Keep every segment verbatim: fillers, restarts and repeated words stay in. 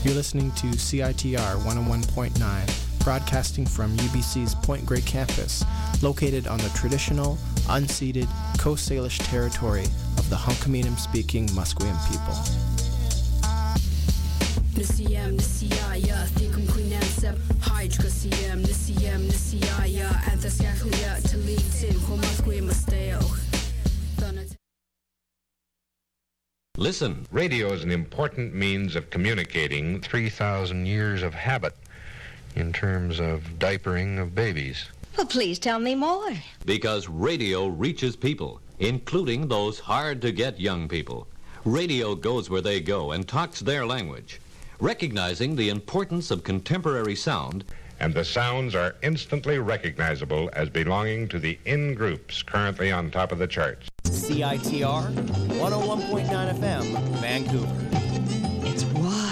You're listening to C I T R one oh one point nine, broadcasting from U B C's Point Grey campus, located on the traditional, unceded Coast Salish territory of the Hunkaminam-speaking Musqueam people. Nisiyam nisiyaya thikum quinansep hydra siyam nisiyam nisiyaya anthasyakhlia talitin homasque musteo. Listen. Radio is an important means of communicating three thousand years of habit in terms of diapering of babies. Well, please tell me more. Because radio reaches people, including those hard-to-get young people. Radio goes where they go and talks their language, recognizing the importance of contemporary sound. And the sounds are instantly recognizable as belonging to the in-groups currently on top of the charts. C I T R one oh one point nine F M, Vancouver. It's wild.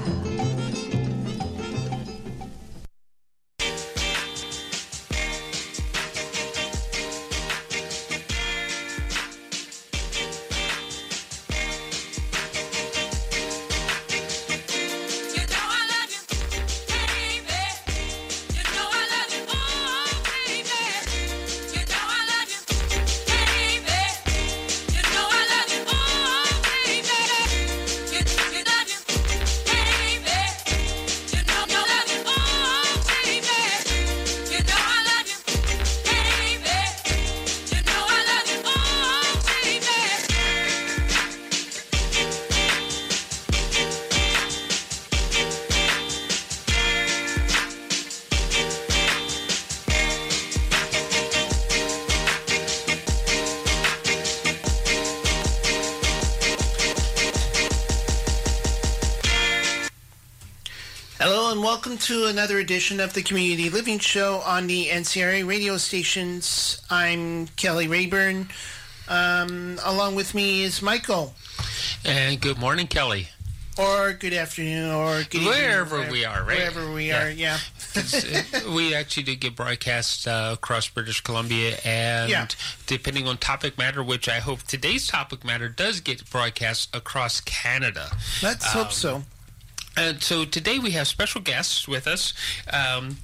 Welcome to another edition of the Community Living Show on the N C R A radio stations. I'm Kelly Rayburn. Um, along with me is Michael. And good morning, Kelly. Or good afternoon, or good wherever evening, we are, right? Wherever we yeah. are, yeah. uh, we actually did get broadcast uh, across British Columbia, and yeah. depending on topic matter, which I hope today's topic matter does get broadcast across Canada. Let's um, hope so. And so today we have special guests with us. Um,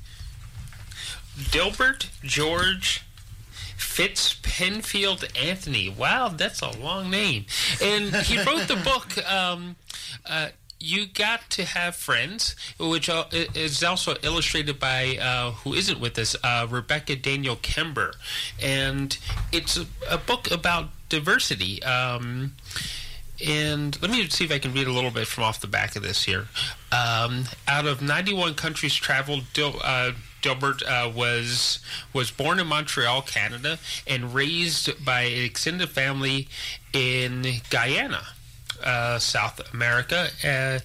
Dilbert George Fitz Penfield Anthony. Wow, that's a long name. And he wrote the book, um, uh, You Got to Have Friends, which is also illustrated by, uh, who isn't with us, uh, Rebecca Daniel Kember. And it's a, a book about diversity. Um And let me see if I can read a little bit from off the back of this here. Um, out of ninety-one countries traveled, Dil, uh, Dilbert uh, was was born in Montreal, Canada, and raised by an extended family in Guyana, uh, South America. Uh,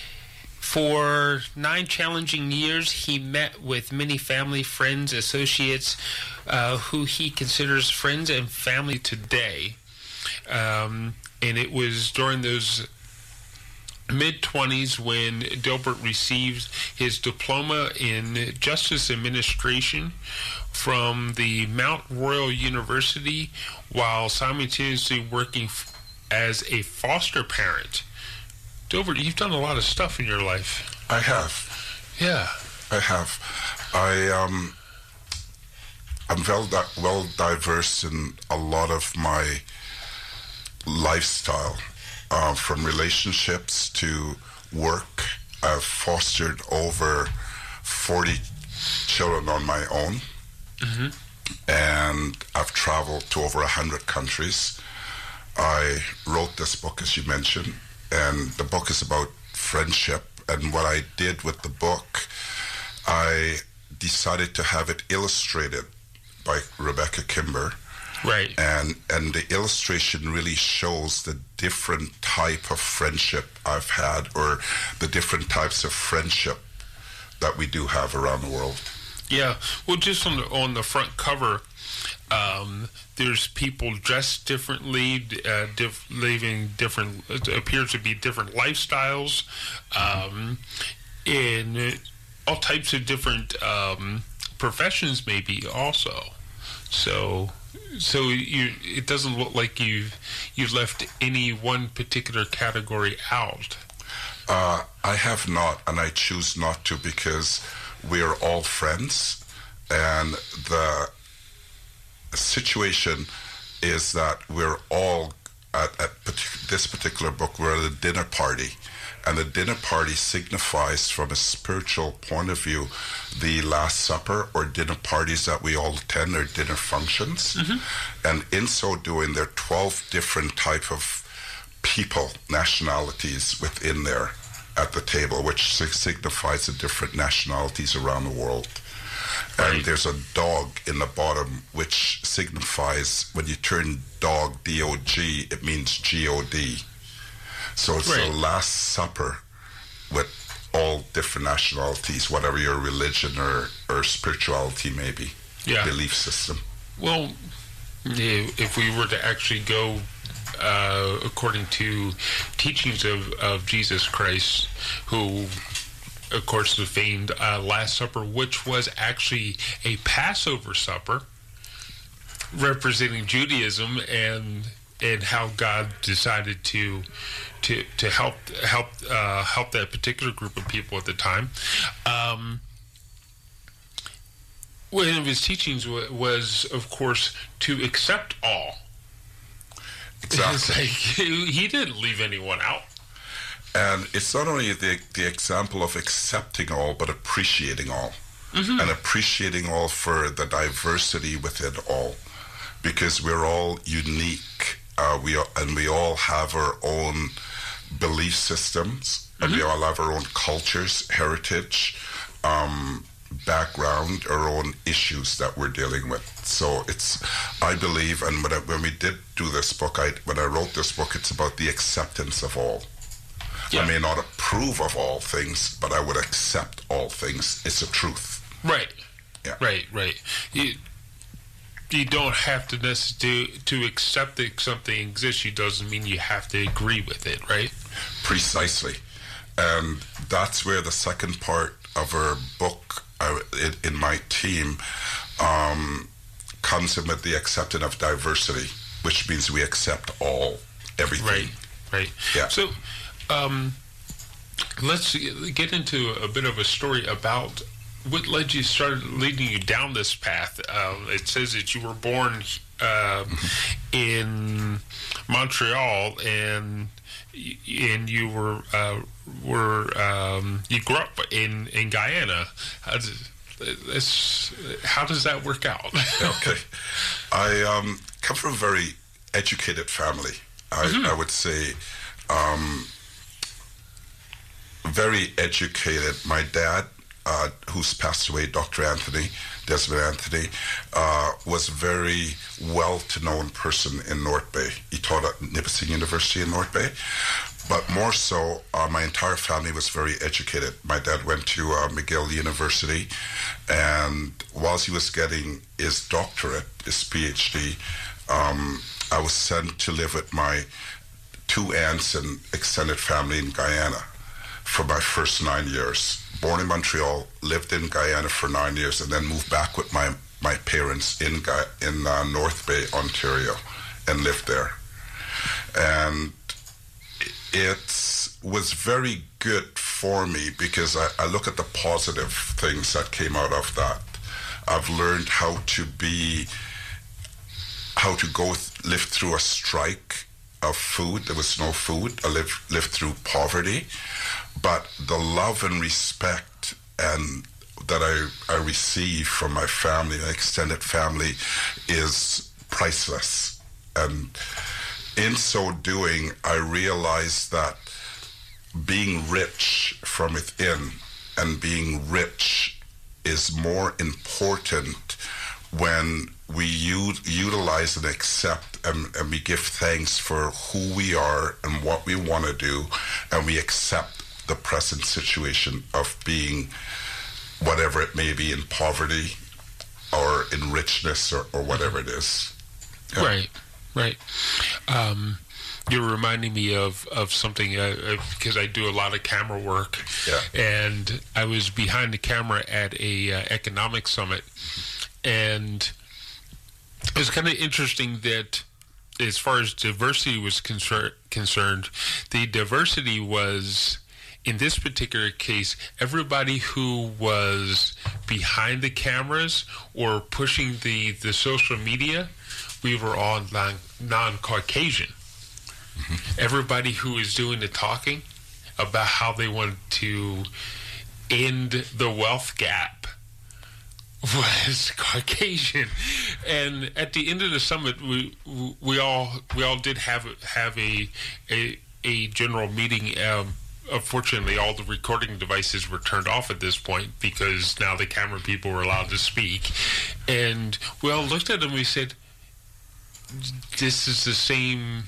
for nine challenging years, he met with many family, friends, associates, uh, who he considers friends and family today. Um, and it was during those mid-twenties when Dilbert received his diploma in Justice Administration from the Mount Royal University while simultaneously working f- as a foster parent. Dilbert, you've done a lot of stuff in your life. I have. Yeah. I have. I, um... I'm well, di- well diverse in a lot of my lifestyle, uh, from relationships to work. I've fostered over forty children on my own, mm-hmm. and I've traveled to over one hundred countries. I wrote this book, as you mentioned, and the book is about friendship. And what I did with the book, I decided to have it illustrated by Rebecca Kimber. Right. And and the illustration really shows the different type of friendship I've had, or the different types of friendship that we do have around the world. Yeah. Well, just on the, on the front cover, um, there's people dressed differently, uh, diff- living different, it appears to be different lifestyles, um, in all types of different um, professions maybe also. So... So you, it doesn't look like you've you've left any one particular category out. Uh, I have not, and I choose not to because we are all friends, and the situation is that we're all at, at partic- this particular book, we're at a dinner party, and the dinner party signifies, from a spiritual point of view, the Last Supper or dinner parties that we all attend, or dinner functions. Mm-hmm. And in so doing, there are twelve different type of people, nationalities within there at the table, which signifies the different nationalities around the world. Right. And there's a dog in the bottom, which signifies, when you turn dog, D O G, it means G O D. So it's right. the Last Supper with all different nationalities, whatever your religion or, or spirituality may be, yeah. belief system. Well, if we were to actually go uh, according to teachings of, of Jesus Christ, who, of course, the famed uh, Last Supper, which was actually a Passover supper representing Judaism, and and how God decided to to to help help uh, help that particular group of people at the time. Um, one of his teachings w- was, of course, to accept all. Exactly. It's like, he didn't leave anyone out. And it's not only the the example of accepting all, but appreciating all, mm-hmm. and appreciating all for the diversity within all, because we're all unique. Uh, we are, and we all have our own belief systems, and mm-hmm. we all have our own cultures, heritage, um, background, our own issues that we're dealing with. So it's, I believe, and when, I, when we did do this book, I, when I wrote this book, it's about the acceptance of all. Yeah. I may not approve of all things, but I would accept all things. It's a truth. Right. Yeah. Right, right. You, you don't have to necessarily, to accept that something exists, it doesn't mean you have to agree with it, right? Precisely. And that's where the second part of our book, uh, in, in my team, um, comes in with the acceptance of diversity, which means we accept all, everything. Right, right. Yeah. So, um, let's get into a bit of a story about what led you started leading you down this path. Um, it says that you were born uh, in Montreal, and and you were uh, were um, you grew up in in Guyana. How does, this, how does that work out? Okay, I um, come from a very educated family. I, mm-hmm. I would say. Um, very educated. My dad, uh, who's passed away, Doctor Anthony, Desmond Anthony, uh, was a very well-to-known person in North Bay. He taught at Nipissing University in North Bay. But more so, uh, my entire family was very educated. My dad went to uh, McGill University, and whilst he was getting his doctorate, his PhD, um, I was sent to live with my two aunts and extended family in Guyana for my first nine years. Born in Montreal, lived in Guyana for nine years, and then moved back with my, my parents in Guy- in uh, North Bay, Ontario, and lived there. And it was very good for me because I, I look at the positive things that came out of that. I've learned how to be, how to go th- live through a strike of food. There was no food. I lived, lived through poverty. But the love and respect and that I, I receive from my family, my extended family, is priceless. And in so doing, I realized that being rich from within and being rich is more important when we u- utilize and accept and, and we give thanks for who we are and what we want to do, and we accept the present situation of being whatever it may be, in poverty or in richness, or, or whatever it is. Yeah. Right, right. Um, you're reminding me of, of something, uh, because I do a lot of camera work. Yeah. And I was behind the camera at a uh, economic summit, and it was kind of interesting that as far as diversity was concern, concerned, the diversity was in this particular case, everybody who was behind the cameras or pushing the, the social media, we were all non, non-Caucasian. Mm-hmm. Everybody who was doing the talking about how they wanted to end the wealth gap was Caucasian. And at the end of the summit, we we all we all did have have a a, a general meeting. Um, unfortunately, all the recording devices were turned off at this point because now the camera people were allowed to speak. And we all looked at them and we said, this is the same.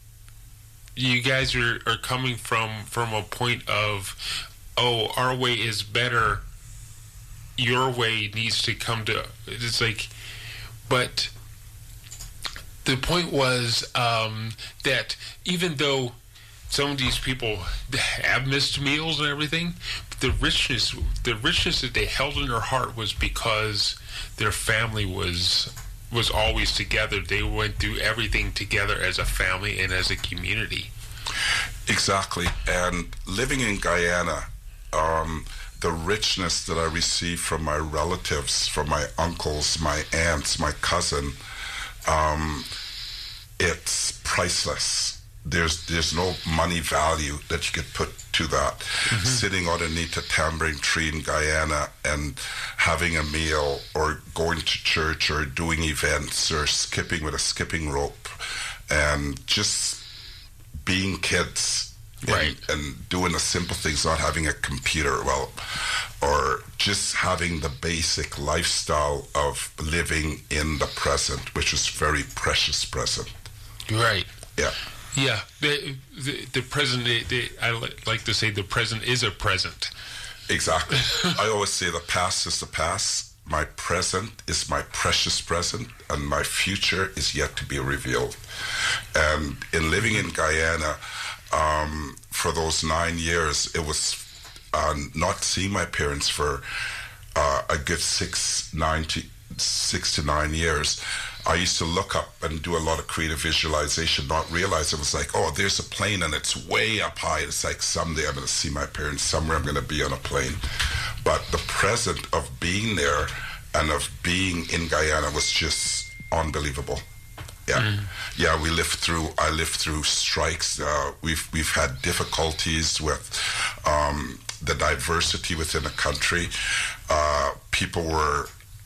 You guys are, are coming from, from a point of, oh, our way is better. Your way needs to come to. It's like, but the point was um, that even though some of these people have missed meals and everything, the richness, the richness that they held in their heart was because their family was was always together. They went through everything together as a family and as a community. Exactly. And living in Guyana, um, the richness that I receive from my relatives, from my uncles, my aunts, my cousin, um, it's priceless. There's there's no money value that you could put to that. Mm-hmm. Sitting underneath a tamarind tree in Guyana and having a meal, or going to church, or doing events, or skipping with a skipping rope, and just being kids. Right. And, and doing the simple things, not having a computer, well, or just having the basic lifestyle of living in the present, which is very precious present. Right. Yeah. Yeah. The the, the present, the, the, I like to say the present is a present. Exactly. I always say the past is the past. My present is my precious present, and my future is yet to be revealed. And in living in Guyana, Um, for those nine years, it was uh, not seeing my parents for uh, a good six, nine to, six to nine years. I used to look up and do a lot of creative visualization, not realize it was like, oh, there's a plane and it's way up high. It's like someday I'm going to see my parents, somewhere I'm going to be on a plane. But the present of being there and of being in Guyana was just unbelievable. Yeah, mm. yeah. We lived through. I lived through strikes. Uh, we've we've had difficulties with um, the diversity within the country. Uh, people were.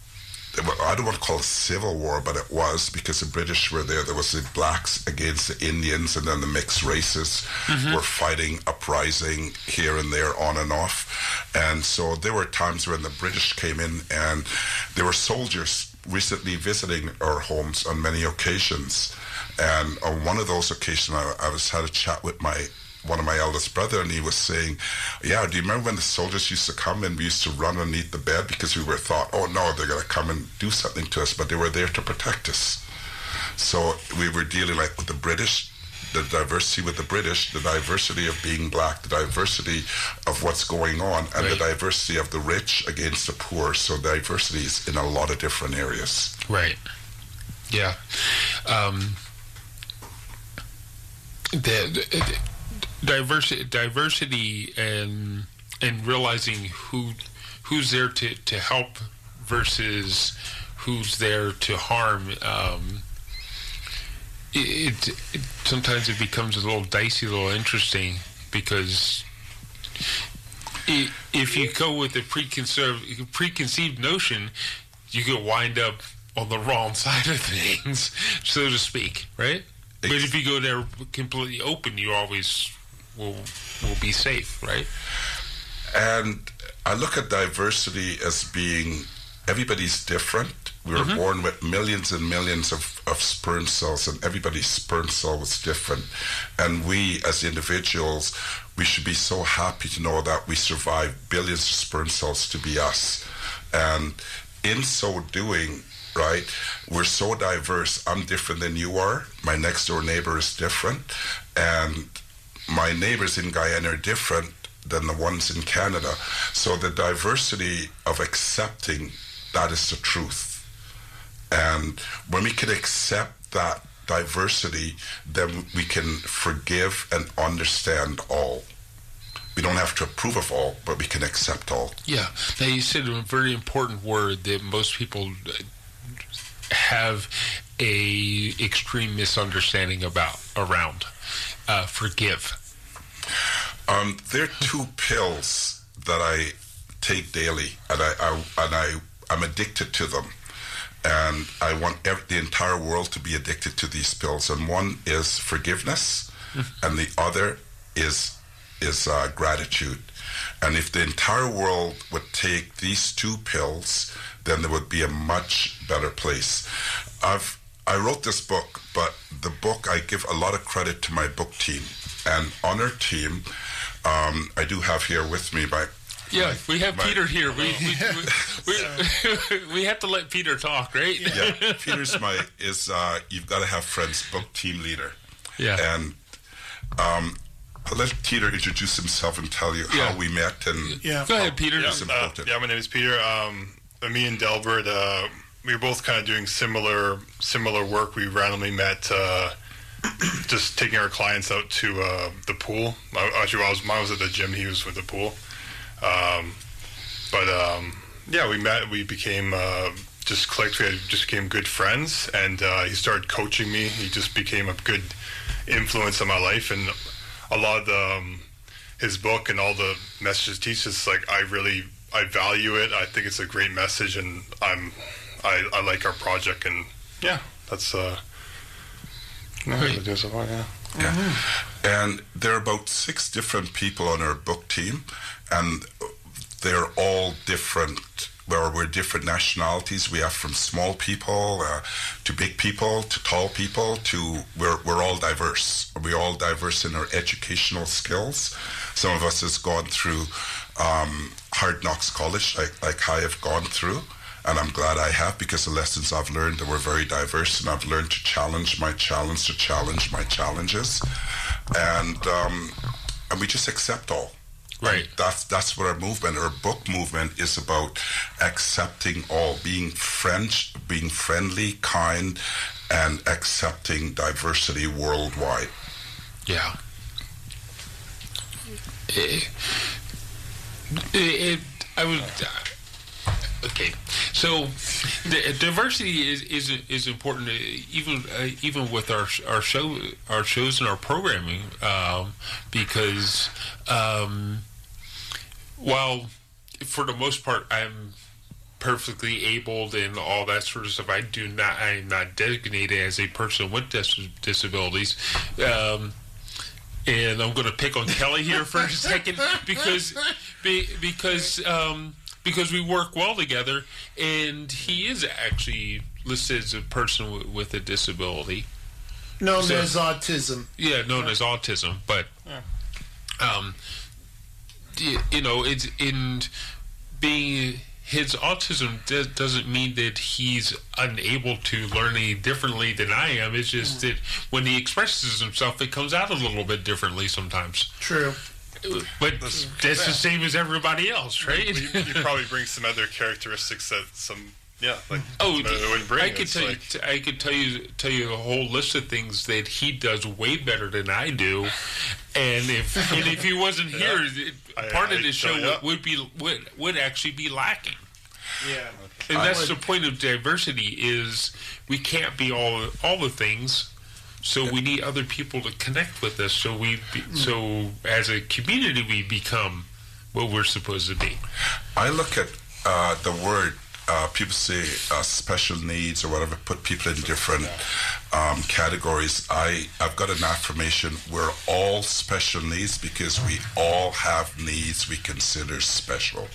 I don't want to call it a civil war, but it was, because the British were there. There was the blacks against the Indians, and then the mixed races mm-hmm. were fighting, uprising here and there, on and off. And so there were times when the British came in, and there were soldiers recently visiting our homes on many occasions. And on one of those occasions, I, I was had a chat with my one of my eldest brother, and he was saying, yeah, do you remember when the soldiers used to come and we used to run underneath the bed because we were thought, oh no, they're going to come and do something to us, but they were there to protect us. So we were dealing like with the British, the diversity with the British, the diversity of being black, the diversity of what's going on, and right. the diversity of the rich against the poor. So diversity is in a lot of different areas. Right. Yeah. Um, the, the, the diversity, diversity, and and realizing who who's there to, to help versus who's there to harm. Um, It, it sometimes it becomes a little dicey, a little interesting, because it, if you go with a preconceived preconceived notion, you could wind up on the wrong side of things, so to speak, right? But if you go there completely open, you always will will be safe, right? And I look at diversity as being everybody's different. We were mm-hmm. born with millions and millions of, of sperm cells, and everybody's sperm cell was different. And we, as individuals, we should be so happy to know that we survived billions of sperm cells to be us. And in so doing, right, we're so diverse. I'm different than you are. My next door neighbor is different. And my neighbors in Guyana are different than the ones in Canada. So the diversity of accepting that is the truth. And when we can accept that diversity, then we can forgive and understand all. we don't have to approve of all, but we can accept all. Yeah. Now, you said a very important word that most people have a extreme misunderstanding about around. Uh, forgive. Um, there are two pills that I take daily, and I, I and I I'm addicted to them, and I want every, the entire world to be addicted to these pills. And one is forgiveness, and the other is is uh, gratitude. And if the entire world would take these two pills, then there would be a much better place. I've I wrote this book, but the book, I give a lot of credit to my book team. And on our team, um, I do have here with me my... Yeah, my, we have my, Peter here. We we, we, we, we have to let Peter talk, right? Yeah, Peter's my, is, uh, You've Got to Have Friends book team leader. Yeah. And um, I'll let Peter introduce himself and tell you Yeah. how we met. And Yeah. Go ahead, Peter. Yeah, It's uh, important. yeah, my name is Peter. Um, me and Delbert, uh, we were both kind of doing similar similar work. We randomly met, uh, just taking our clients out to uh, the pool. I, actually, I was mine was at the gym. He was with the pool. Um, but um, yeah, we met. We became uh, just clicked. We had, just became good friends, and uh, he started coaching me. He just became a good influence on my life, and a lot of the, um, his book and all the messages teaches. Like I really. I value it. I think it's a great message, and I'm, I, I like our project, and yeah, that's uh, yeah, Great. do so far, yeah. Yeah. Mm-hmm. And there are about six different people on our book team, and they're all different. Well, we're different nationalities. We have from small people uh, to big people to tall people to we're we're all diverse. We're all diverse in our educational skills. Some of us has gone through um, Hard Knocks College, like like I have gone through, and I'm glad I have, because the lessons I've learned that were very diverse, and I've learned to challenge my challenge to challenge my challenges, and um, and we just accept all. Right. And that's that's what our movement, our book movement, is about: accepting all, being French, being friendly, kind, and accepting diversity worldwide. Yeah. It, it, I would. Uh, okay, so the, diversity is is is important, uh, even uh, even with our our show our shows and our programming, um, because um, while for the most part I'm perfectly abled and all that sort of stuff, I do not. I am not designated as a person with dis- disabilities. Um, And I'm going to pick on Kelly here for a second because be, because um, because we work well together, and he is actually listed as a person w- with a disability, Known So- as autism. yeah, known as autism. But um, y- you know, it's in being his autism d- doesn't mean that he's unable to learn any differently than I am. It's just that when he expresses himself, it comes out a little bit differently sometimes. True. But that's, that's the same as everybody else, right? You, you probably bring some other characteristics that some, yeah, like Oh, some other wouldn't bring. I could It's tell you. like- T- I could tell you. Tell you a whole list of things that he does way better than I do, and if and if he wasn't here, it, I- part I of the show tell ya. would, would be would would actually be lacking. Yeah. And I that's would- the point of diversity: is we can't be all all the things. So we need other people to connect with us. So we, be, so as a community, we become what we're supposed to be. I look at uh, the word, uh, people say uh, special needs or whatever, put people in different um, categories. I, I've got an affirmation: we're all special needs because we all have needs we consider special.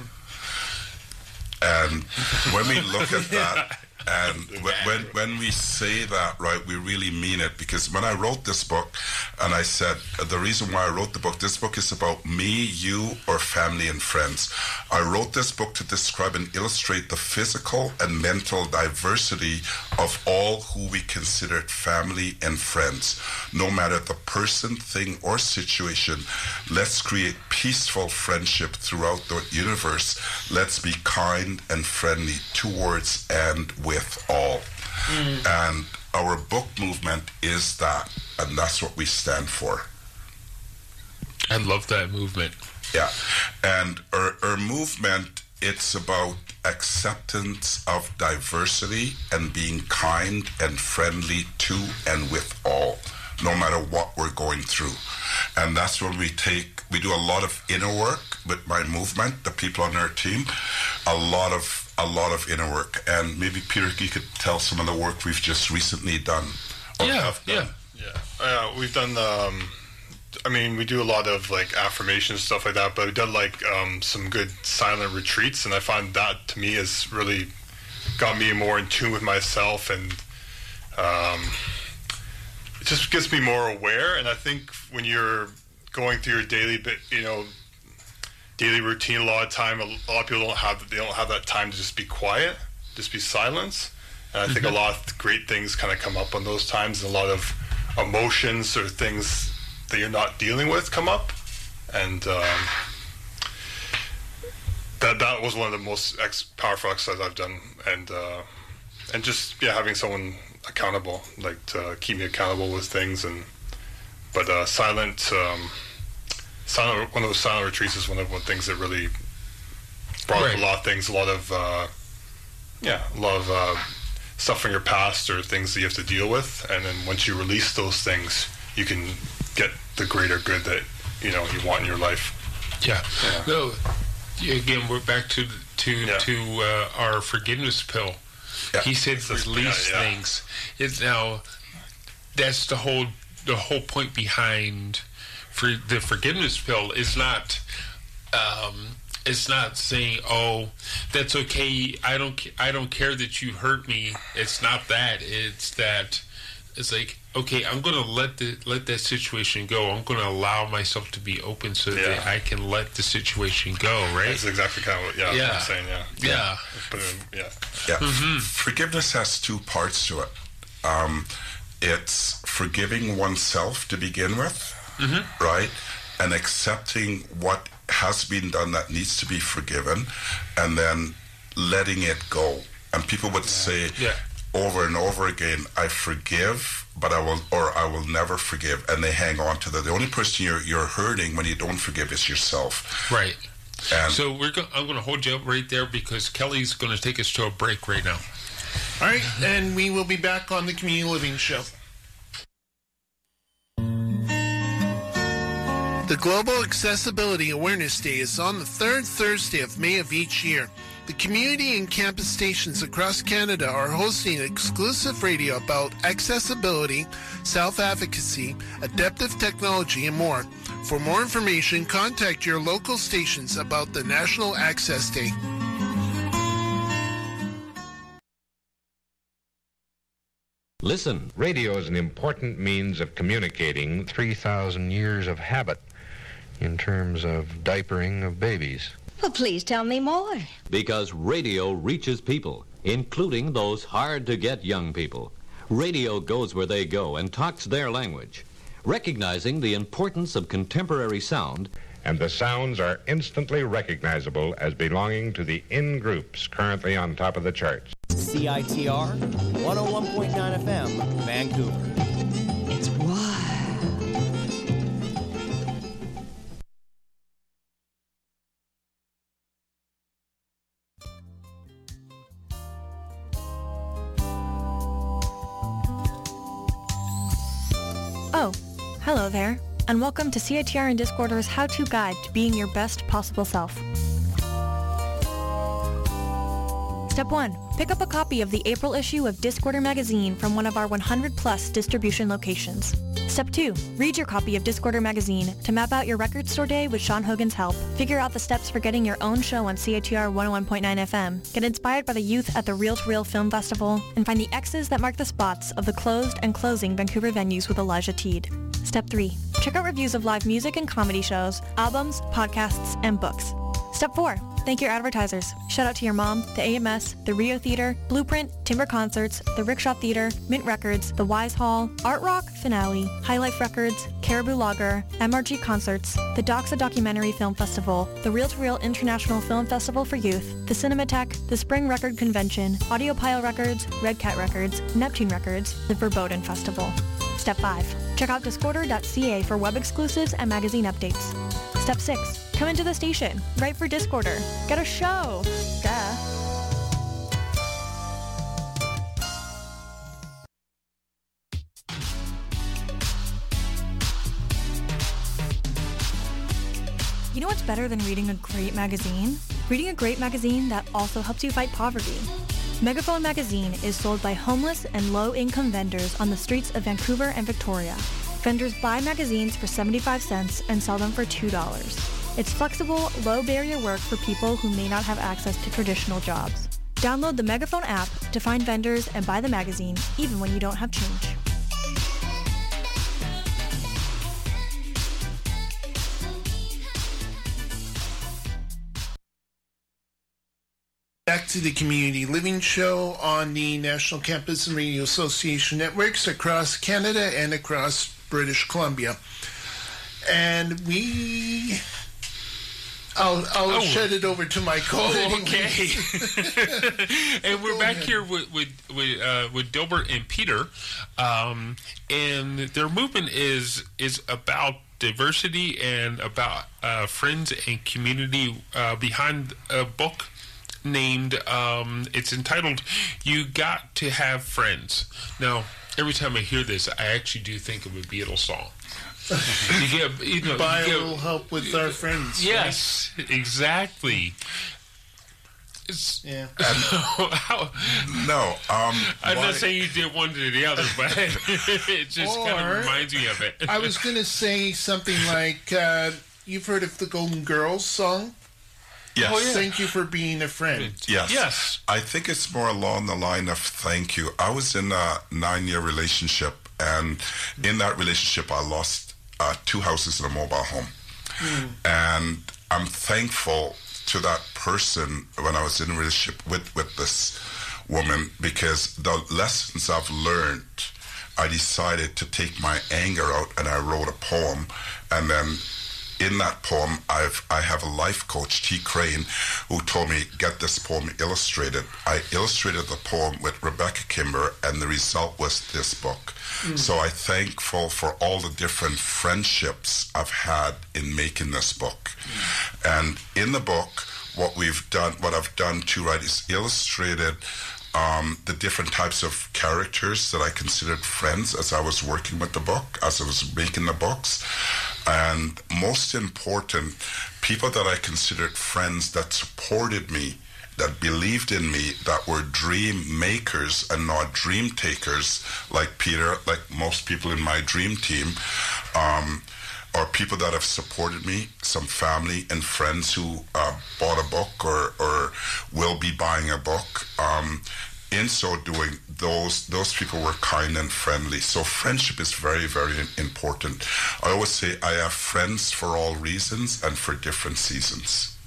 And when we look at that, and when, when when we say that, right, we really mean it. Because when I wrote this book, and I said, the reason why I wrote the book, this book is about me, you, or family and friends. I wrote this book to describe and illustrate the physical and mental diversity of all who we consider family and friends. No matter the person, thing, or situation, let's create peaceful friendship throughout the universe. Let's be kind and friendly towards and with all. Mm. And our book movement is that, and that's what we stand for. I love that movement. Yeah. And our, our movement, it's about acceptance of diversity and being kind and friendly to and with all, no matter what we're going through. And that's when we take, we do a lot of inner work with my movement, the people on our team, a lot of, a lot of inner work. And maybe Peter, you could tell some of the work we've just recently done. Yeah, yeah. Yeah. Uh, we've done, um, I mean, we do a lot of like affirmations, stuff like that, but we've done like um, some good silent retreats, and I find that to me has really got me more in tune with myself, and um, it just gets me more aware. And I think when you're going through your daily, you know, daily routine, a lot of time, a lot of people don't have, they don't have that time to just be quiet, just be silence. And I think mm-hmm. a lot of great things kind of come up on those times, and a lot of emotions or things that you're not dealing with come up, and um, that that was one of the most ex- powerful exercises I've done, and uh, and just yeah, having someone accountable, like to keep me accountable with things, and but uh, silent, um, silent one of those silent retreats is one of the things that really brought right. up a lot of things, a lot of uh, yeah, a lot of uh, stuff from your past or things that you have to deal with, and then once you release those things, you can get the greater good that you know you want in your life. Yeah. yeah. No. Again, we're back to to yeah. to uh, our forgiveness pill. Yeah. He said release yeah, yeah. things. It's now that's the whole the whole point behind for the forgiveness pill is not. Um, It's not saying, "Oh, that's okay. I don't. I don't care that you hurt me." It's not that. It's that. It's like, okay, I'm going to let the let that situation go. I'm going to allow myself to be open so yeah. that I can let the situation go. Right. That's exactly kind of what. Yeah. Yeah. What I'm saying. Yeah. Yeah. But, um, yeah. Yeah. Mm-hmm. Forgiveness has two parts to it. Um, it's forgiving oneself to begin with, mm-hmm. right, and accepting what has been done that needs to be forgiven, and then letting it go. And people would yeah. say yeah. over and over again, I forgive, but I will, or I will never forgive, and they hang on to that. The only person you're you're hurting when you don't forgive is yourself. Right. And so we're go- I'm going to hold you up right there because Kelly's going to take us to a break right now. All right, and we will be back on the Community Living Show. The Global Accessibility Awareness Day is on the third Thursday of May of each year. The community and campus stations across Canada are hosting exclusive radio about accessibility, self-advocacy, adaptive technology, and more. For more information, contact your local stations about the National Access Day. Listen. Radio is an important means of communicating three thousand years of habit in terms of diapering of babies. Well, please tell me more. Because radio reaches people, including those hard-to-get young people. Radio goes where they go and talks their language, recognizing the importance of contemporary sound. And the sounds are instantly recognizable as belonging to the in-groups currently on top of the charts. C I T R, one oh one point nine F M, Vancouver. It's wild. Oh, hello there, and welcome to C I T R and Discorder's how-to guide to being your best possible self. Step one. Pick up a copy of the April issue of Discorder magazine from one of our one hundred plus distribution locations. Step two. Read your copy of Discorder magazine to map out your record store day with Sean Hogan's help. Figure out the steps for getting your own show on C I T R one oh one point nine F M. Get inspired by the youth at the Reel to Reel Film Festival, and find the X's that mark the spots of the closed and closing Vancouver venues with Elijah Teed. Step three. Check out reviews of live music and comedy shows, albums, podcasts, and books. Step four. Thank your advertisers. Shout out to your mom, the A M S, the Rio Theater, Blueprint, Timber Concerts, the Rickshaw Theater, Mint Records, the Wise Hall, Art Rock, Finale, High Life Records, Caribou Lager, M R G Concerts, the Doxa Documentary Film Festival, the Reel to Reel International Film Festival for Youth, the Cinematheque, the Spring Record Convention, Audiopile Records, Red Cat Records, Neptune Records, the Verboten Festival. Step five. Check out discorder dot c a for web exclusives and magazine updates. Step six. Come into the station. Write for Discorder. Get a show. Duh. You know what's better than reading a great magazine? Reading a great magazine that also helps you fight poverty. Megaphone Magazine is sold by homeless and low-income vendors on the streets of Vancouver and Victoria. Vendors buy magazines for seventy-five cents and sell them for two dollars. It's flexible, low-barrier work for people who may not have access to traditional jobs. Download the Megaphone app to find vendors and buy the magazine, even when you don't have change. Back to the Community Living Show on the National Campus and Radio Association networks across Canada and across British Columbia. And we... I'll, I'll oh. shed it over to my co-host. Oh, okay. And we're Go back ahead. here with with with, uh, with Dilbert and Peter, um, and their movement is is about diversity and about uh, friends and community uh, behind a book named, um, it's entitled, You Got to Have Friends. Now, every time I hear this, I actually do think of a Beatles song. You get, you know, Buy you get, a little help with our friends. Yes, right? Exactly. It's, yeah. how, no, um, I'm why? not saying you did one to the other, but it just Or, kind of reminds me of it. I was going to say something like, uh, you've heard of the Golden Girls song? Yes. Oh, yeah. Thank you for being a friend. Yes. Yes. I think it's more along the line of thank you. I was in a nine-year relationship, and in that relationship, I lost uh, two houses and a mobile home. Mm. And I'm thankful to that person when I was in a relationship with, with this woman, because the lessons I've learned, I decided to take my anger out, and I wrote a poem, and then in that poem, I've I have a life coach, T. Crane, who told me, get this poem illustrated. I illustrated the poem with Rebecca Kimber, and the result was this book. Mm. So I'm thankful for all the different friendships I've had in making this book. Mm. And in the book, what we've done, what I've done to write is illustrated Um, the different types of characters that I considered friends as I was working with the book, as I was making the books. And most important, people that I considered friends that supported me, that believed in me, that were dream makers and not dream takers, like Peter, like most people in my dream team, um, or people that have supported me, some family and friends who uh, bought a book or, or will be buying a book. Um, in so doing, those those people were kind and friendly. So friendship is very, very important. I always say I have friends for all reasons and for different seasons.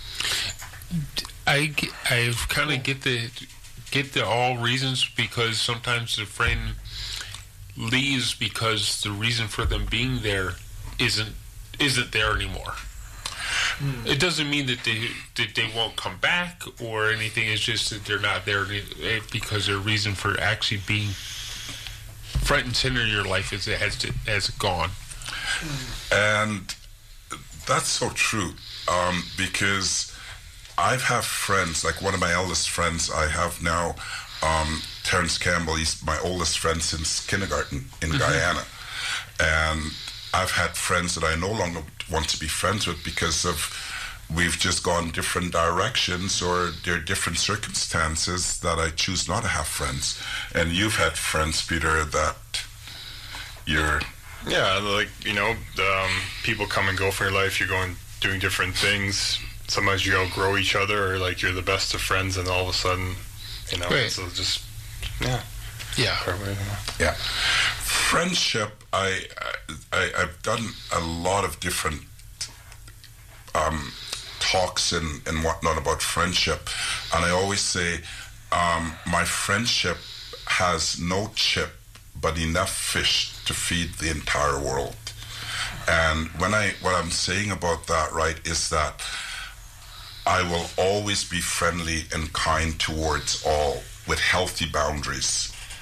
I, I kind of get the get the all reasons, because sometimes the friend leaves because the reason for them being there isn't isn't there anymore. Mm. It doesn't mean that they that they won't come back or anything. It's just that they're not there because their reason for actually being front and center in your life is has has gone. And that's so true, um, because I've have friends, like one of my eldest friends I have now, um, Terrence Campbell. He's my oldest friend since kindergarten in mm-hmm. Guyana, and I've had friends that I no longer want to be friends with because of we've just gone different directions, or there are different circumstances that I choose not to have friends. And you've had friends, Peter, that you're... Yeah, like, you know, um, people come and go from your life. You're going, doing different things. Sometimes you outgrow each other, or like you're the best of friends, and all of a sudden, you know, right. so just, yeah. Yeah. Yeah. Friendship, I, I, I've done a lot of different um, talks and, and whatnot about friendship. And I always say, um, my friendship has no chip, but enough fish to feed the entire world. And when I, what I'm saying about that, right, is that I will always be friendly and kind towards all with healthy boundaries.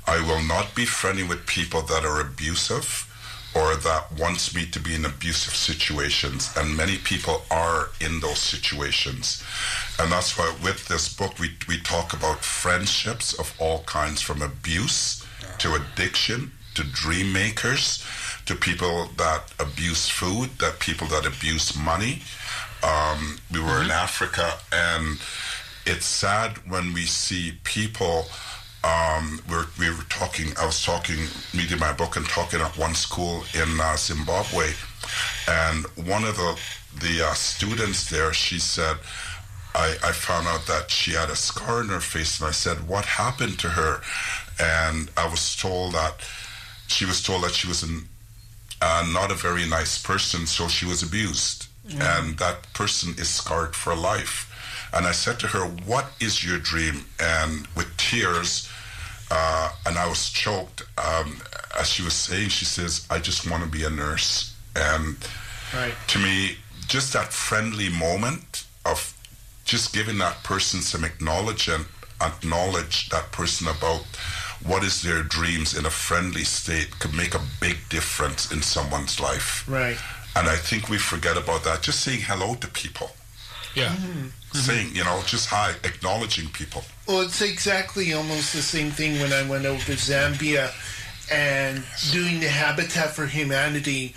I will not be friendly with people that are abusive or that wants me to be in abusive situations. And many people are in those situations. And that's why with this book, we, we talk about friendships of all kinds, from abuse to addiction to dream makers to people that abuse food, that people that abuse money. Um, we were mm-hmm. in Africa, and it's sad when we see people. Um, we're, we were talking, I was talking, reading my book and talking at one school in uh, Zimbabwe. And one of the, the uh, students there, she said, I, I found out that she had a scar on her face. And I said, what happened to her? And I was told that she was told that she was an, uh, not a very nice person, so she was abused. Mm-hmm. And that person is scarred for life. And I said to her, what is your dream? And with tears, uh, and I was choked, um, as she was saying, she says, I just want to be a nurse. And right. to me, just that friendly moment of just giving that person some acknowledgement, acknowledge that person about what is their dreams in a friendly state could make a big difference in someone's life. Right. And I think we forget about that. Just saying hello to people. Yeah. Mm-hmm. Saying, you know, just hi, acknowledging people. Well, it's exactly almost the same thing when I went over to Zambia, and doing the Habitat for Humanity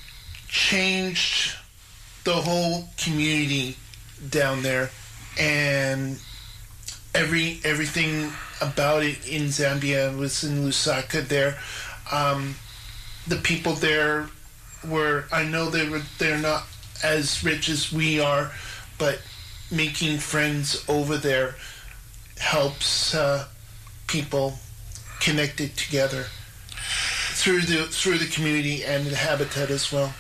changed the whole community down there, and every everything about it in Zambia. Was in Lusaka there. Um, the people there were, I know they were, they're not as rich as we are, but making friends over there helps uh, people connected together through the through the community and the habitat as well.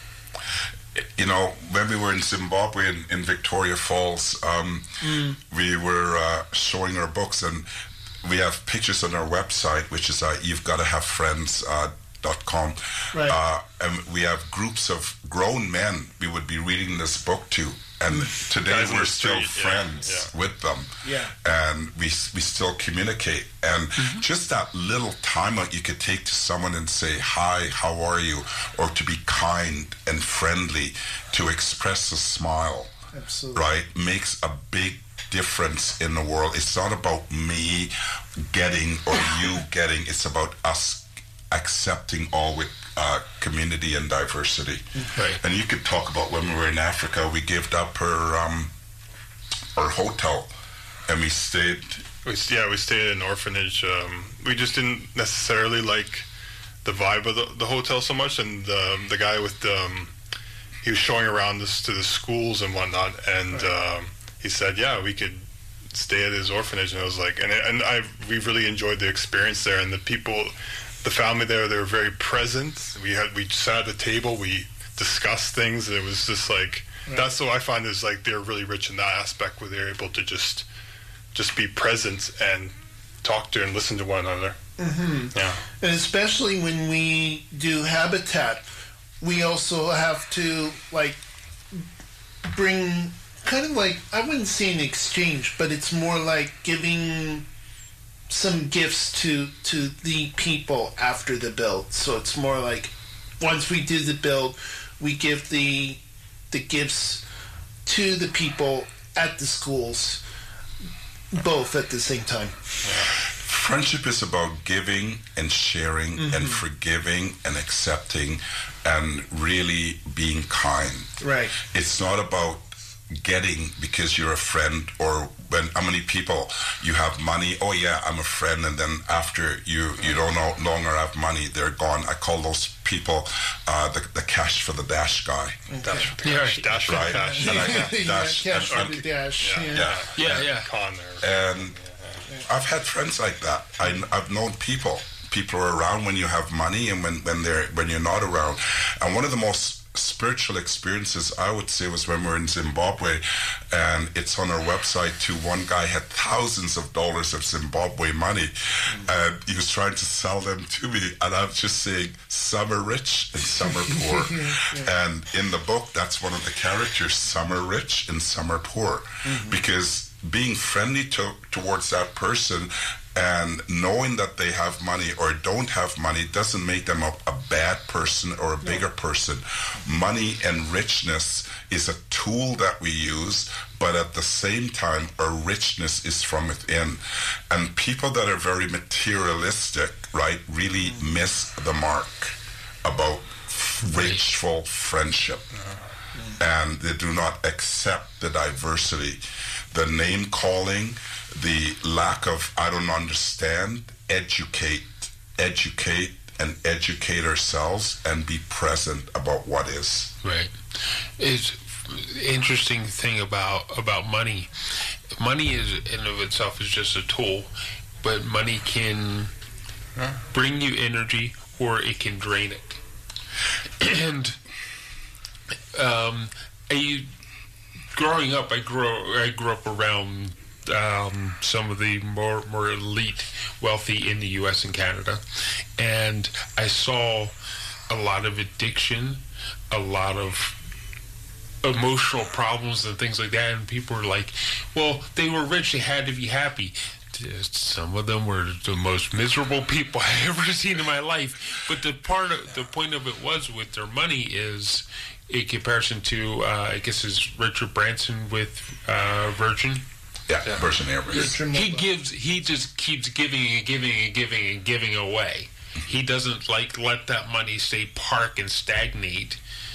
You know, when we were in Zimbabwe in, in Victoria Falls, um, mm. we were uh, showing our books, and we have pictures on our website, which is uh, you've got to have friends uh, dot com. Right. Uh, and we have groups of grown men we would be reading this book to. And today Guys we're still street, friends yeah, yeah. with them. Yeah. And we we still communicate. And mm-hmm. just that little time that you could take to someone and say, hi, how are you? Or to be kind and friendly, to express a smile. Absolutely. Right? Makes a big difference in the world. It's not about me getting or you getting. It's about us accepting all with uh, community and diversity. Right. And you could talk about when we were in Africa, we gave up our um, our hotel, and we stayed. We, yeah, we stayed at an orphanage. Um, we just didn't necessarily like the vibe of the, the hotel so much, and um, the guy with um, he was showing around us to the schools and whatnot, and right. um, he said, "Yeah, we could stay at his orphanage," and I was like, and and I we really enjoyed the experience there, and the people. The family there, they were very present. We had we sat at the table, we discussed things, and it was just like right. that's what I find is like they're really rich in that aspect, where they're able to just just be present and talk to and listen to one another. Mm-hmm. Yeah, and especially when we do Habitat, we also have to like bring kind of like, I wouldn't say an exchange, but it's more like giving some gifts to to the people after the build. So it's more like once we do the build, we give the the gifts to the people at the schools, both at the same time. Friendship is about giving and sharing mm-hmm. and forgiving and accepting and really being kind. Right. It's not about getting because you're a friend, or when how many people you have money, oh yeah, I'm a friend, and then after you you don't no longer have money, they're gone. I call those people uh, the, the cash for the dash guy. Okay. Dash for the cash. Yeah. Dash for right? the cash. And I got dash, yeah, cash and, for the dash. Yeah, Yeah, yeah, yeah. yeah. Con there. And I've had friends like that. I, I've known people. People are around when you have money and when, when they're when you're not around. And one of the most spiritual experiences I would say was when we were in Zimbabwe, and it's on our website too. One guy had thousands of dollars of Zimbabwe money, mm-hmm. and he was trying to sell them to me, and I'm just saying some are rich and some are poor. yeah. And in the book, that's one of the characters: some are rich and some are poor, mm-hmm. because being friendly to, towards that person And knowing that they have money or don't have money doesn't make them a, a bad person or a bigger person. Money and richness is a tool that we use, but at the same time, our richness is from within. And people that are very materialistic, right, really miss the mark about rageful friendship. And they do not accept the diversity, the name calling, the lack of I don't understand. Educate, educate, and educate ourselves and be present about what is. Right. It's interesting thing about about money. Money is in of itself is just a tool, but money can bring you energy or it can drain it. And um, I, growing up, I grew I grew up around um, some of the more more elite, wealthy in the U S and Canada, and I saw a lot of addiction, a lot of emotional problems and things like that, and people were like, well, they were rich, they had to be happy. Some of them were the most miserable people I've ever seen in my life. But the part of, the point of it was with their money is in comparison to, uh, I guess it's Richard Branson with uh, Virgin. Yeah, yeah. Virgin Airways. He gives, he just keeps giving and giving and giving and giving away. He doesn't like let that money stay park and stagnate.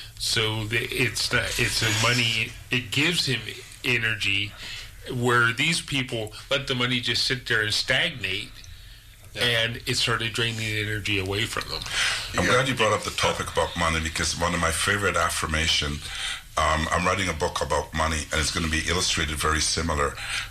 So the, it's not, it's a money. It gives him energy, where these people let the money just sit there and stagnate, yeah. and it started draining the energy away from them. I'm glad you brought up the topic about money, because one of my favorite affirmation. Um, I'm writing a book about money, and it's going to be illustrated very similar.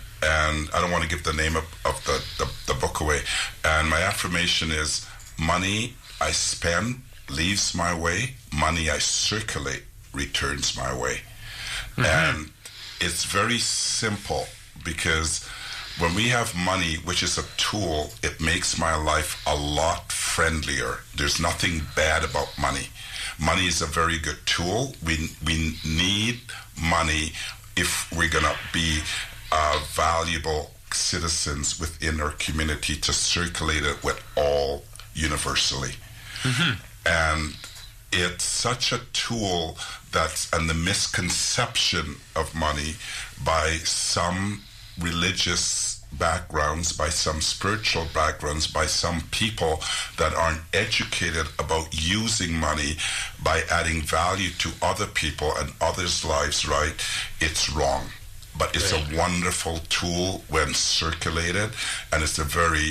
And I don't want to give the name of, of the, the, the book away. And my affirmation is: money I spend leaves my way, money I circulate returns my way. Mm-hmm. And it's very simple, because when we have money, which is a tool, it makes my life a lot friendlier. There's nothing bad about money. Money is a very good tool. We we need money if we're going to be uh, valuable citizens within our community, to circulate it with all universally. Mm-hmm. And it's such a tool that's, and the misconception of money by some religious backgrounds, by some spiritual backgrounds, by some people that aren't educated about using money by adding value to other people and others' lives, right? It's wrong. But it's a wonderful tool when circulated, and it's a very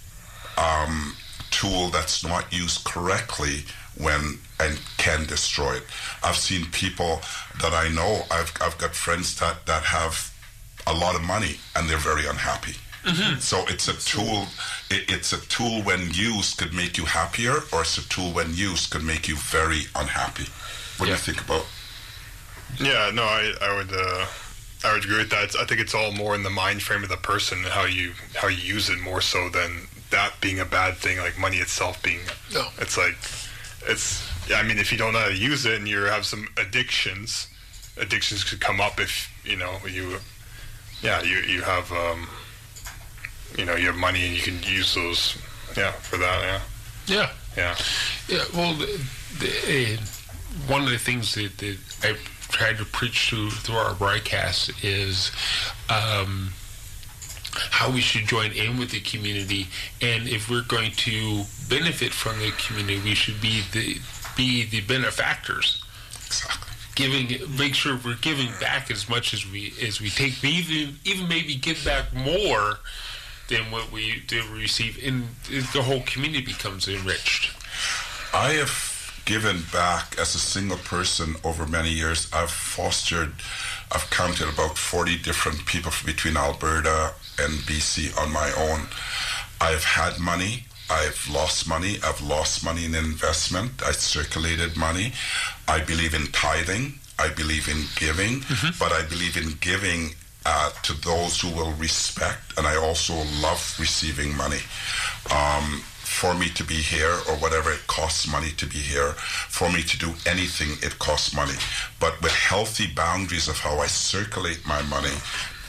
um, tool that's not used correctly when and can destroy it. I've seen people that I know, I've I've got friends that, that have a lot of money and they're very unhappy. Mm-hmm. So it's a tool it, it's a tool when used could make you happier, or it's a tool when used could make you very unhappy. What yeah. do you think about? Yeah, no, I, I would uh, I would agree with that. I think it's all more in the mind frame of the person and how you how you use it, more so than that being a bad thing, like money itself being. No. It's like, it's, yeah, I mean, if you don't know how to use it and you have some addictions, addictions could come up if, you know, you, yeah, you, you have, um, you know, you have money and you can use those, yeah, for that, yeah. Yeah. Yeah. Yeah, well, the, the, uh, one of the things that, that I tried to preach through, through our broadcast is, um, how we should join in with the community, and if we're going to benefit from the community, we should be the be the benefactors. Exactly. Giving, make sure we're giving back as much as we as we take, even even maybe give back more than what we did receive, and the whole community becomes enriched. I have given back as a single person over many years. I've fostered, I've counted about forty different people from between Alberta and B C on my own. I've had money, I've lost money, I've lost money in investment, I circulated money. I believe in tithing, I believe in giving, mm-hmm. but I believe in giving uh, to those who will respect, and I also love receiving money. Um, for me to be here, or whatever it costs money to be here, for me to do anything, it costs money. But with healthy boundaries of how I circulate my money,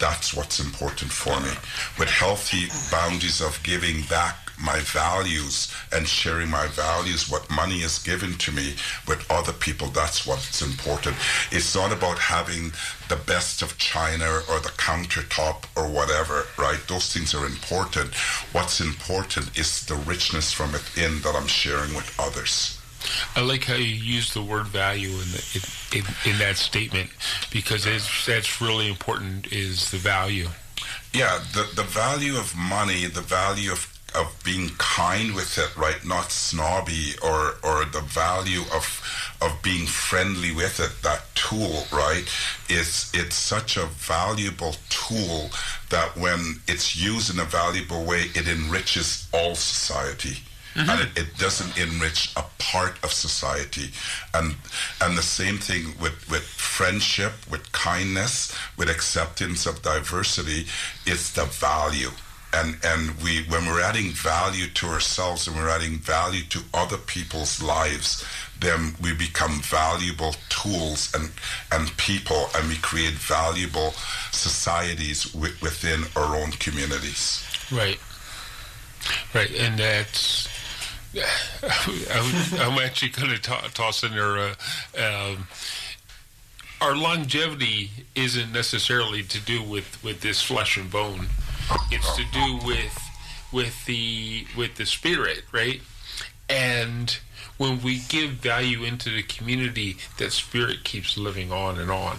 that's what's important for me. With healthy boundaries of giving back my values and sharing my values, what money is given to me with other people, that's what's important. It's not about having the best of China or the countertop or whatever, right? Those things are important. What's important is the richness from within that I'm sharing with others. I like how you use the word value in, the, in, in, in that statement, because it's, that's really important, is the value. Yeah, the, the value of money, the value of of being kind with it, right? Not snobby, or or the value of of being friendly with it. That tool, right? Is it's such a valuable tool that when it's used in a valuable way, it enriches all society. Mm-hmm. And it, it doesn't enrich a part of society. And and the same thing with, with friendship, with kindness, with acceptance of diversity, it's the value. And and we when we're adding value to ourselves and we're adding value to other people's lives, then we become valuable tools and and people, and we create valuable societies w- within our own communities. Right. Right, and that's... I'm, I'm actually going to to- toss in there... Uh, um, our longevity isn't necessarily to do with, with this flesh and bone. It's to do with with the with the spirit, right? And when we give value into the community, that spirit keeps living on and on.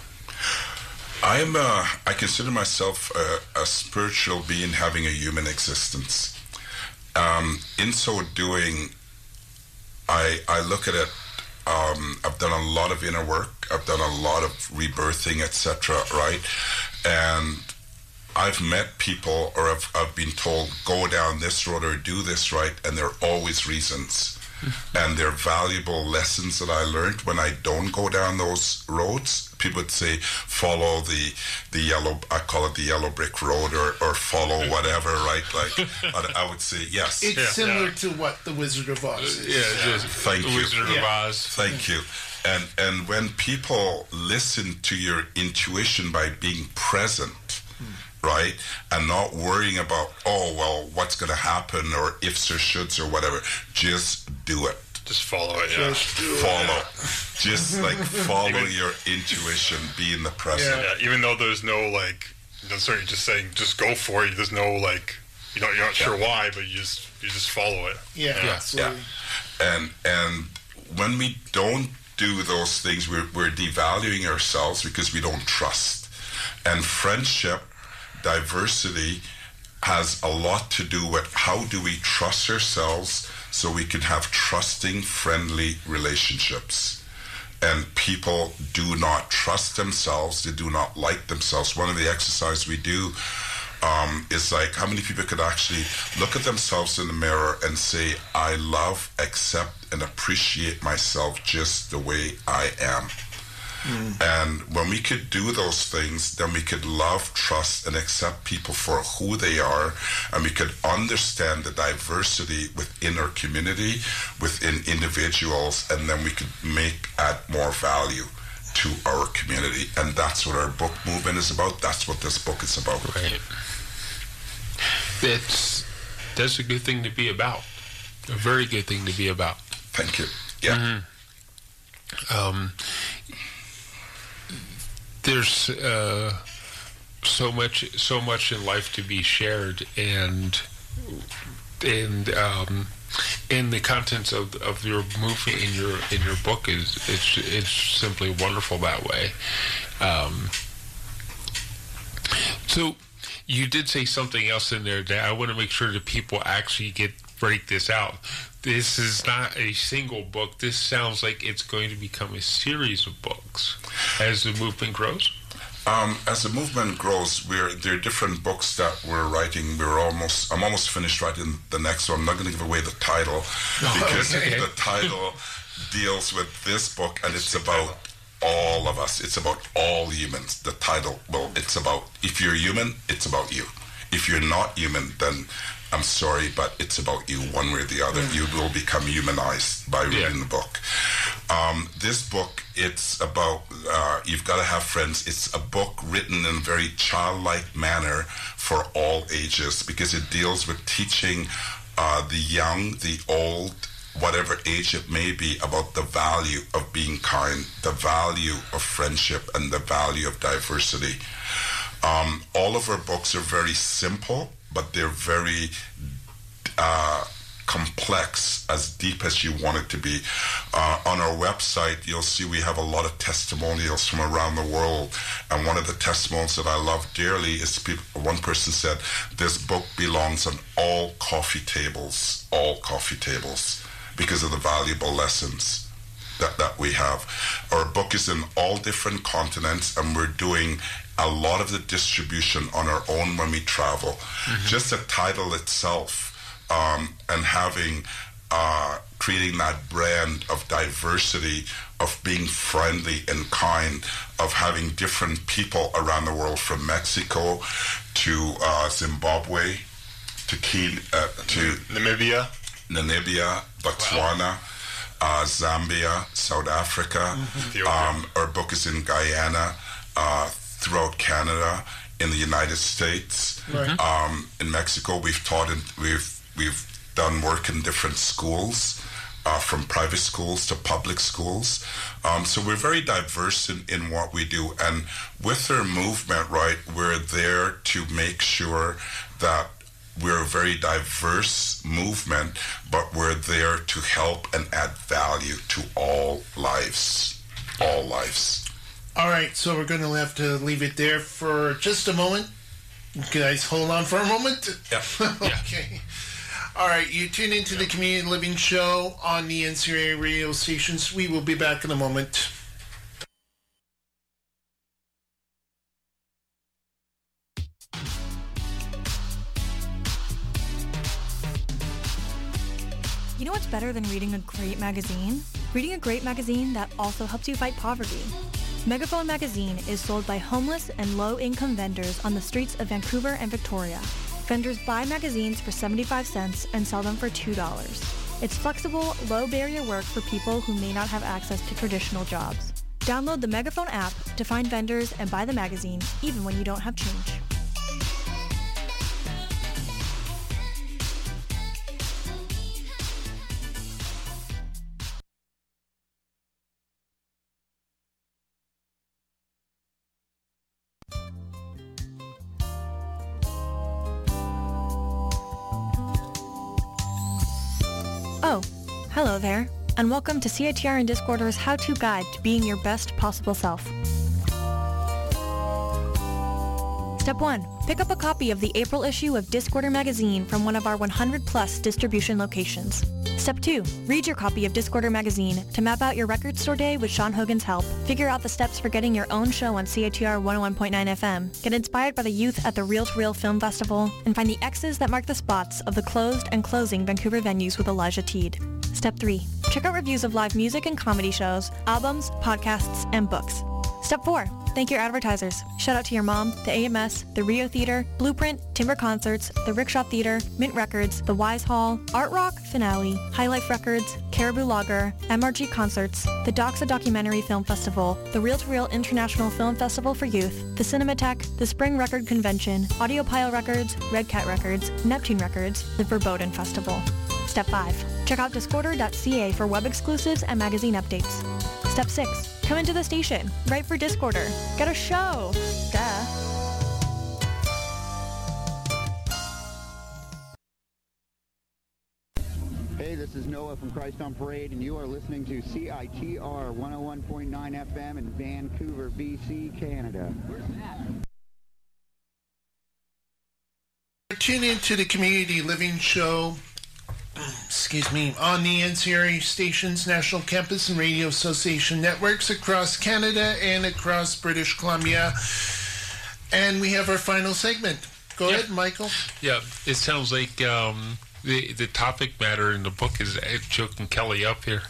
I'm uh, I consider myself a, a spiritual being having a human existence. Um, in so doing, I I look at it. Um, I've done a lot of inner work. I've done a lot of rebirthing, et cetera. Right, and I've met people, or I've, I've been told, go down this road or do this, right, and there are always reasons. And they're valuable lessons that I learned when I don't go down those roads. People would say, follow the the yellow, I call it the yellow brick road, or, or follow whatever, right? Like, I would say, yes. It's yeah. similar yeah. to what the Wizard of Oz is. Yeah, yeah. Thank the you. Wizard of yeah. Oz. Thank you. And, and when people listen to your intuition by being present, right, and not worrying about, oh, well, what's going to happen, or ifs or shoulds or whatever, just do it. Just follow it, yeah. Just do follow. it. Just, like, follow even, your intuition, be in the present. Yeah, yeah, even though there's no, like, you know, sorry, just saying, just go for it. There's no, like, you know, you're not sure yeah. why, but you just you just follow it. Yeah, yeah. absolutely. Yeah. And, and when we don't do those things, we're, we're devaluing ourselves because we don't trust. And friendship, diversity, has a lot to do with how do we trust ourselves so we can have trusting, friendly relationships. And people do not trust themselves. They do not like themselves. One of the exercises we do um, is like, how many people could actually look at themselves in the mirror and say, I love, accept, and appreciate myself just the way I am. Mm. And when we could do those things, then we could love, trust, and accept people for who they are, and we could understand the diversity within our community, within individuals, and then we could make, add more value to our community. And that's what our book movement is about. That's what this book is about. Right. That's, that's a good thing to be about. A very good thing to be about. Thank you. Yeah. Mm-hmm. Um, there's uh, so much, so much in life to be shared, and and um, and the contents of of your movie in your in your book is it's it's simply wonderful that way. Um, so you did say something else in there that I want to make sure that people actually get break this out. This is not a single book. This sounds like it's going to become a series of books as the movement grows. Um, as the movement grows, we're there are different books that we're writing. We're almost I'm almost finished writing the next one. I'm not going to give away the title because okay. the title deals with this book, and it's about all of us. It's about all humans. The title, well, it's about if you're human, it's about you. If you're not human, then I'm sorry, but it's about you one way or the other. Mm. You will become humanized by reading yeah. the book. Um, this book, it's about, uh, You've Got to Have Friends. It's a book written in a very childlike manner for all ages because it deals with teaching uh, the young, the old, whatever age it may be, about the value of being kind, the value of friendship, and the value of diversity. Um, all of our books are very simple, but they're very uh, complex, as deep as you want it to be. Uh, on our website, you'll see we have a lot of testimonials from around the world. And one of the testimonials that I love dearly is people, one person said, this book belongs on all coffee tables, all coffee tables, because of the valuable lessons that, that we have. Our book is in all different continents, and we're doing a lot of the distribution on our own when we travel. Mm-hmm. Just the title itself, um, and having, uh, creating that brand of diversity, of being friendly and kind, of having different people around the world, from Mexico to uh, Zimbabwe, to Kenya, uh, to Namibia, Namibia, Botswana, wow. uh, Zambia, South Africa. Mm-hmm. Um, our book is in Guyana, uh, throughout Canada, in the United States, right. um, in Mexico. We've taught in, we've we've done work in different schools, uh, from private schools to public schools. Um, so we're very diverse in, in what we do. And with our movement, right, we're there to make sure that we're a very diverse movement, but we're there to help and add value to all lives, all lives. All right, so we're going to have to leave it there for just a moment. You guys hold on for a moment? Yeah. Okay. All right, you tune into the Community Living Show on the N C A A radio stations. We will be back in a moment. You know what's better than reading a great magazine? Reading a great magazine that also helps you fight poverty. Megaphone Magazine is sold by homeless and low-income vendors on the streets of Vancouver and Victoria. Vendors buy magazines for seventy-five cents and sell them for two dollars. It's flexible, low-barrier work for people who may not have access to traditional jobs. Download the Megaphone app to find vendors and buy the magazine, even when you don't have change. Oh, hello there, and welcome to C I T R and Discorder's how-to guide to being your best possible self. Step one. Pick up a copy of the April issue of Discorder magazine from one of our one hundred plus distribution locations. Step two. Read your copy of Discorder magazine to map out your record store day with Sean Hogan's help. Figure out the steps for getting your own show on C I T R one oh one point nine F M. Get inspired by the youth at the Reel to Reel Film Festival, and find the X's that mark the spots of the closed and closing Vancouver venues with Elijah Teed. Step three. Check out reviews of live music and comedy shows, albums, podcasts, and books. Step four. Thank your advertisers. Shout out to your mom, the A M S, the Rio Theater, Blueprint, Timber Concerts, the Rickshaw Theater, Mint Records, the Wise Hall, Art Rock, Finale, High Life Records, Caribou Lager, M R G Concerts, the Doxa Documentary Film Festival, the Reel to Reel International Film Festival for Youth, the Cinematheque, the Spring Record Convention, Audiopile Records, Red Cat Records, Neptune Records, the Verboten Festival. Step five. Check out discorder dot c a for web exclusives and magazine updates. Step six. Come into the station. Write for Discorder. Get a show. Duh. Hey, this is Noah from Christ on Parade, and you are listening to C I T R one oh one point nine F M in Vancouver, B C, Canada. Where's that? Tune into the Community Living Show, excuse me, on the N C R A stations, National Campus and Radio Association networks across Canada and across British Columbia. And we have our final segment. Go yeah. ahead, Michael. Yeah, it sounds like um, the the topic matter in the book is uh, choking Kelly up here.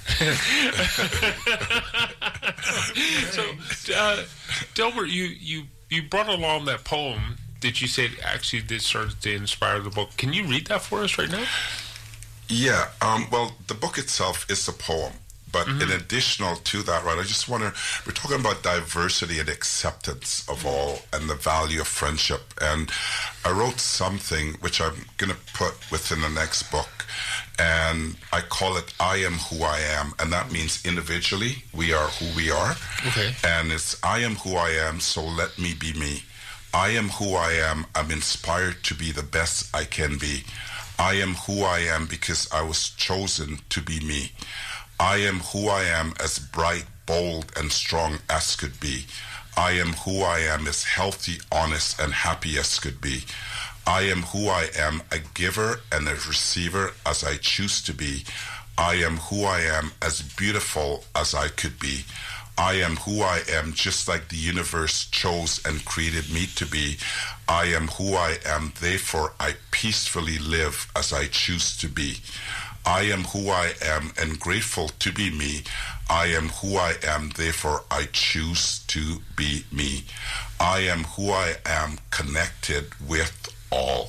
So, uh, Delbert, you, you, you brought along that poem that you said actually did started to inspire the book. Can you read that for us right now? Yeah, um, well, the book itself is a poem, But mm-hmm. in additional to that, right, I just want to, we're talking about diversity and acceptance of all and the value of friendship. And I wrote something which I'm going to put within the next book, and I call it I Am Who I Am. And that means individually, we are who we are. Okay. And it's I am who I am, so let me be me. I am who I am. I'm inspired to be the best I can be. I am who I am because I was chosen to be me. I am who I am, as bright, bold, and strong as could be. I am who I am, as healthy, honest, and happy as could be. I am who I am, a giver and a receiver as I choose to be. I am who I am, as beautiful as I could be. I am who I am, just like the universe chose and created me to be. I am who I am, therefore I peacefully live as I choose to be. I am who I am and grateful to be me. I am who I am, therefore I choose to be me. I am who I am, connected with all.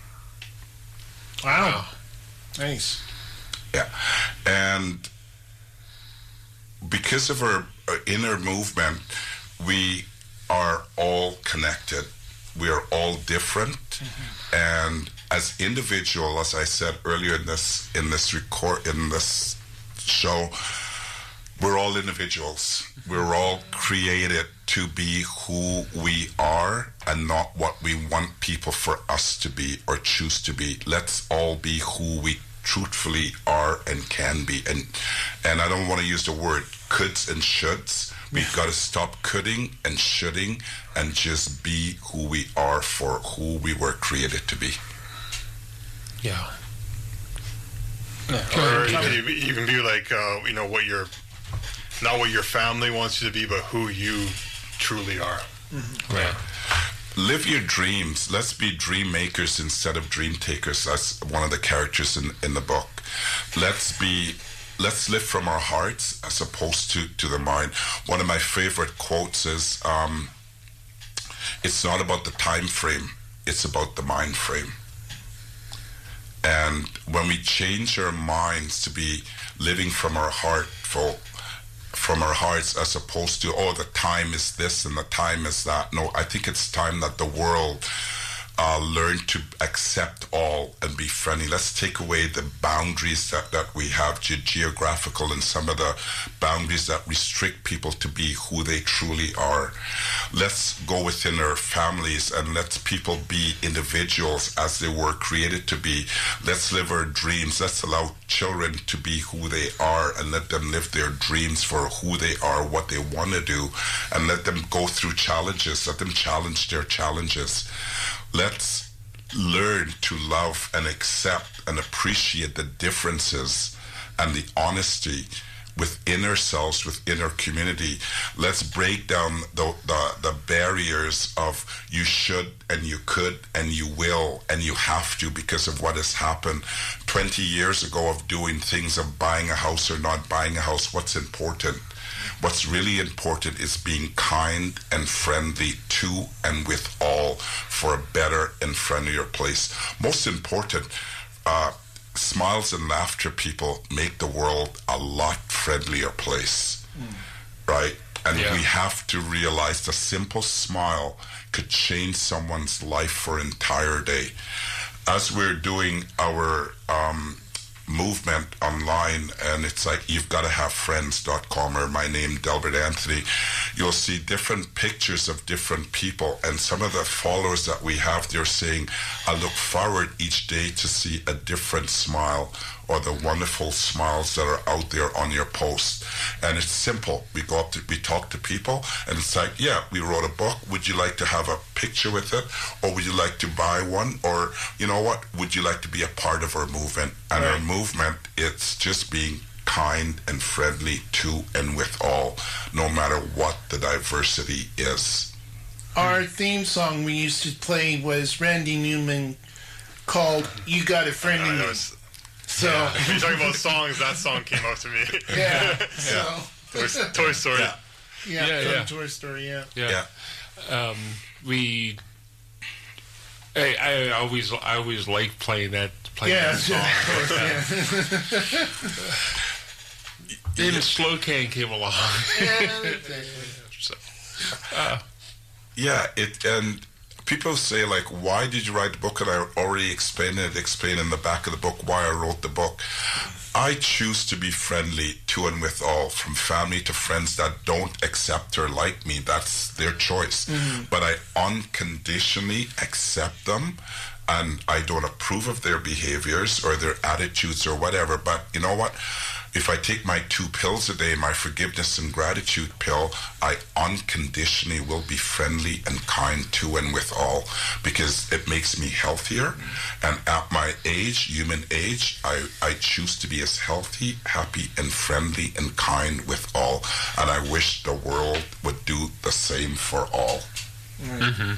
Wow. Nice. Yeah. And because of our inner movement, we are all connected. We are all different. Mm-hmm. And as individual, as I said earlier in this in this record in this show, we're all individuals. We're all created to be who we are and not what we want people for us to be or choose to be. Let's all be who we truthfully are and can be. And and I don't want to use the word coulds and shoulds. We've got to stop coulding and shoulding and just be who we are for who we were created to be. Yeah. Or you, you can be like, uh, you know, what your, not what your family wants you to be, but who you truly are. Mm-hmm. Right. Live your dreams. Let's be dream makers instead of dream takers. That's one of the characters in, in the book. Let's be, let's live from our hearts as opposed to, to the mind. One of my favorite quotes is, um, it's not about the time frame, it's about the mind frame. And when we change our minds to be living from our heart, for, from our hearts, as opposed to, oh, the time is this and the time is that. No, I think it's time that the world uh, learn to accept all and be friendly. Let's take away the boundaries that, that we have, ge- geographical, and some of the boundaries that restrict people to be who they truly are. Let's go within our families and let people be individuals as they were created to be. Let's live our dreams. Let's allow children to be who they are and let them live their dreams for who they are, what they want to do, and let them go through challenges. Let them challenge their challenges. Let's learn to love and accept and appreciate the differences and the honesty within ourselves, within our community. Let's break down the, the, the barriers of you should and you could and you will and you have to because of what has happened twenty years ago of doing things of buying a house or not buying a house. What's important? What's really important is being kind and friendly to and with all for a better and friendlier place. Most important, uh, smiles and laughter, people, make the world a lot friendlier place, mm. right? And yeah. we have to realize the simple smile could change someone's life for an entire day. As we're doing our um, movement online, and it's like you've got to have friends dot com or my name, Delbert Anthony, you'll see different pictures of different people, and some of the followers that we have, they're saying, I look forward each day to see a different smile or the wonderful smiles that are out there on your post. And it's simple. We go up to, we talk to people, and it's like, yeah, we wrote a book. Would you like to have a picture with it? Or would you like to buy one? Or, you know what, would you like to be a part of our movement? And right. our movement, it's just being kind and friendly to and with all, no matter what the diversity is. Our theme song we used to play was Randy Newman called You Got a Friend in Me. So yeah. If you're talking about songs, that song came up to me. Yeah. So Toy, Toy Story. Yeah. Yeah, yeah, from yeah. Toy Story, yeah. Yeah. yeah. Um, we I, I always I always like playing that playing yeah, that song. Of course, yeah. Then the slow can came along. so, uh, yeah, it and people say, like, why did you write the book? And I already explained it, explained in the back of the book why I wrote the book. I choose to be friendly to and with all, from family to friends that don't accept or like me. That's their choice. Mm-hmm. But I unconditionally accept them, and I don't approve of their behaviors or their attitudes or whatever. But you know what? If I take my two pills a day, my forgiveness and gratitude pill, I unconditionally will be friendly and kind to and with all, because it makes me healthier. And at my age, human age, I, I choose to be as healthy, happy, and friendly and kind with all. And I wish the world would do the same for all. Mm-hmm.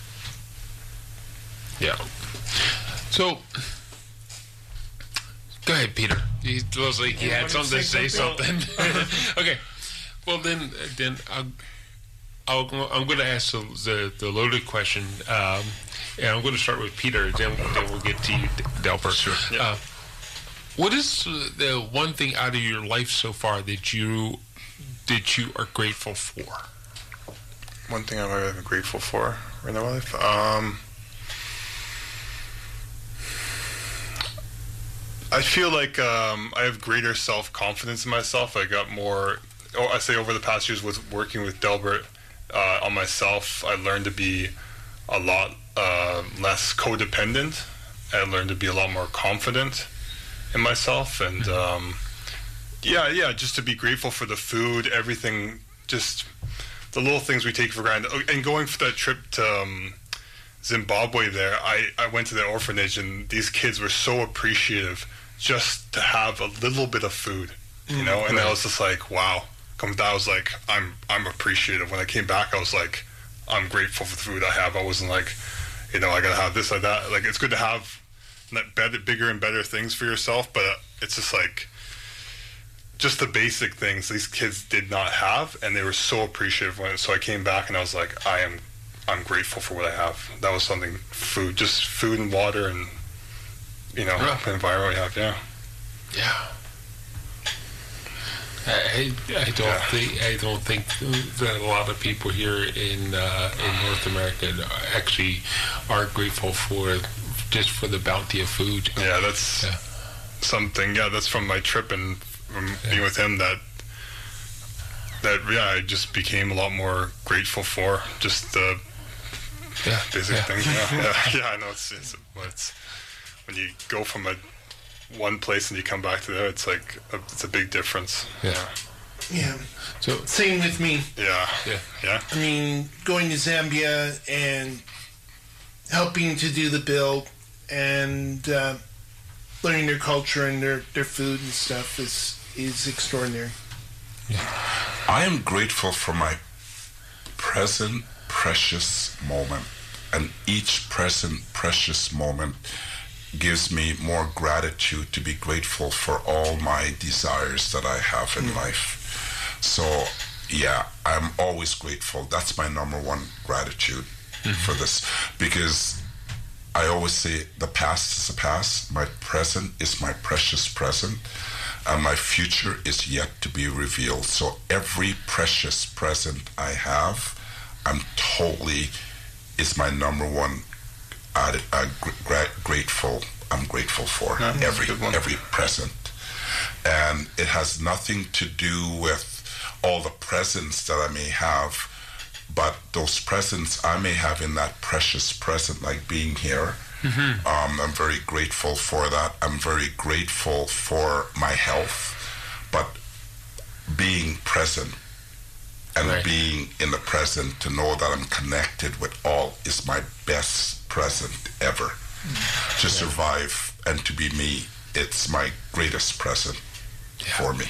Yeah. So... Go ahead, Peter. He looks like he had something to say something. Okay. Well, then, then I'll, I'll, I'm going to ask the, the, the loaded question, um, and I'm going to start with Peter. Then, then we'll get to you, Delbert. Sure. Yeah. Uh, what is the one thing out of your life so far that you that you are grateful for? One thing I'm grateful for in my life. Um, I feel like um, I have greater self-confidence in myself. I got more, oh, I say over the past years with working with Delbert uh, on myself, I learned to be a lot uh, less codependent. I learned to be a lot more confident in myself. And um, yeah, yeah, just to be grateful for the food, everything, just the little things we take for granted. And going for that trip to um, Zimbabwe there, I, I went to the orphanage, and these kids were so appreciative just to have a little bit of food, you know. Mm, and right. I was just like, wow. Come down, I was like, I'm I'm appreciative. When I came back, I was like, I'm grateful for the food I have. I wasn't like, you know, I gotta have this, like that. Like, it's good to have better, bigger and better things for yourself, but it's just like, just the basic things these kids did not have, and they were so appreciative when. So I came back, and I was like, I am. I'm grateful for what I have. That was something, food, just food and water and, you know, yeah. environment we have, yeah. Yeah. I, I don't yeah. think I don't think that a lot of people here in uh, in North America actually are grateful for just for the bounty of food. Yeah, that's yeah. something. Yeah, that's from my trip and from yeah. being with him that that yeah, I just became a lot more grateful for just the yeah. basic yeah. things. Yeah, yeah, yeah. I know it's it's, it's when you go from a one place and you come back to there, it's like a, it's a big difference. Yeah. Yeah. So same with me. Yeah. Yeah. Yeah. I mean, going to Zambia and helping to do the build and uh, learning their culture and their, their food and stuff is is extraordinary. Yeah. I am grateful for my present precious moment, and each present precious moment gives me more gratitude to be grateful for all my desires that I have in mm. life. So, yeah, I'm always grateful. That's my number one gratitude mm-hmm. for this, because I always say the past is the past, my present is my precious present, and my future is yet to be revealed. So every precious present I have, I'm totally, is my number one uh, uh, gra- grateful, I'm grateful for yeah, every every present. And it has nothing to do with all the presents that I may have, but those presents I may have in that precious present, like being here. Mm-hmm. Um, I'm very grateful for that. I'm very grateful for my health, but being present and right. being in the present, to know that I'm connected with all, is my best present ever. Mm-hmm. To yeah. survive and to be me, it's my greatest present yeah. for me.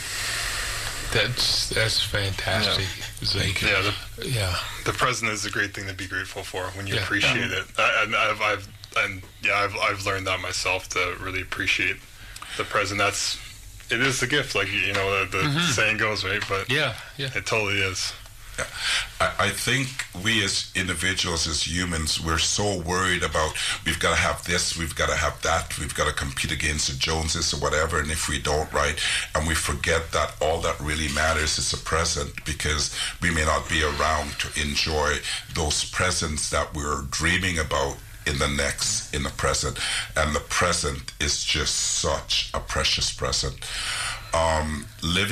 That's that's fantastic. Yeah, like, yeah, the, yeah. The present is a great thing to be grateful for when you yeah. appreciate yeah. it. I, and I've, I've, and yeah, I've, I've learned that myself, to really appreciate the present. That's, it is the gift, like, you know, the, the mm-hmm. saying goes, right? But yeah, yeah, it totally is. Yeah. I, I think we as individuals, as humans, we're so worried about we've got to have this, we've got to have that, we've got to compete against the Joneses or whatever, and if we don't, right, and we forget that all that really matters is the present, because we may not be around to enjoy those presents that we're dreaming about in the next, in the present, and the present is just such a precious present. Um, living